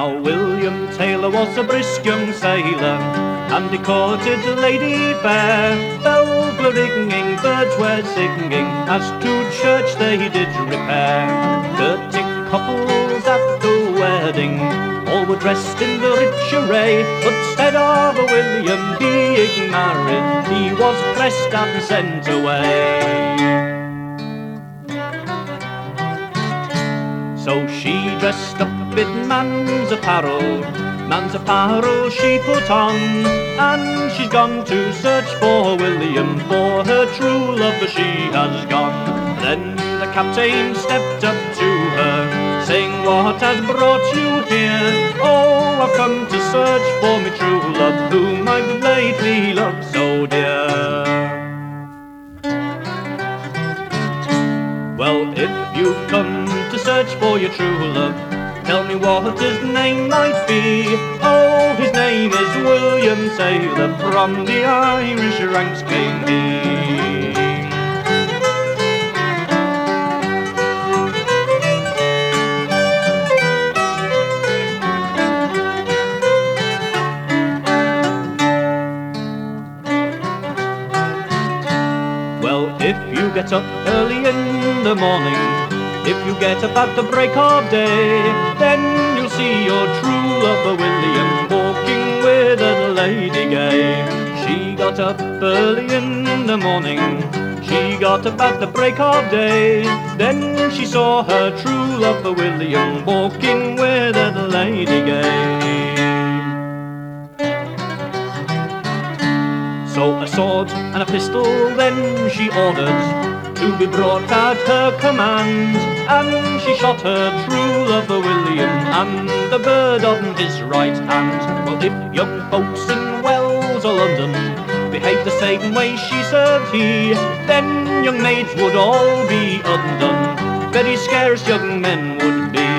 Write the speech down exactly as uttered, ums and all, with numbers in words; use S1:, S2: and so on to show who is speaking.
S1: Now William Taylor was a brisk young sailor, and he courted a lady fair. Bells were ringing, birds were singing, as to church they did repair. Thirty couples at the wedding, all were dressed in the rich array. But instead of William being married, he was pressed and sent away. So she dressed up in man's apparel, man's apparel she put on, and she's gone to search for William, for her true love she has gone. Then the captain stepped up to her, saying, "What has brought you here?" "Oh, I've come to search for me true love, whom I've lately loved so dear." Well, if you've come to search for your true love, tell me what his name might be. Oh, his name is William Taylor, from the Irish ranks came he. Well, if you get up early in the morning, if you get up at the break of day, then you'll see your true lover William walking with a lady gay. She got up early in the morning, she got up at the break of day, then she saw her true lover William walking with a lady gay. So a sword and a pistol then she ordered to be brought at her command, and she shot her true lover William and the bird on his right hand. Well, if young folks in Wales or London behaved the same way she served he, then young maids would all be undone, very scarce young men would be.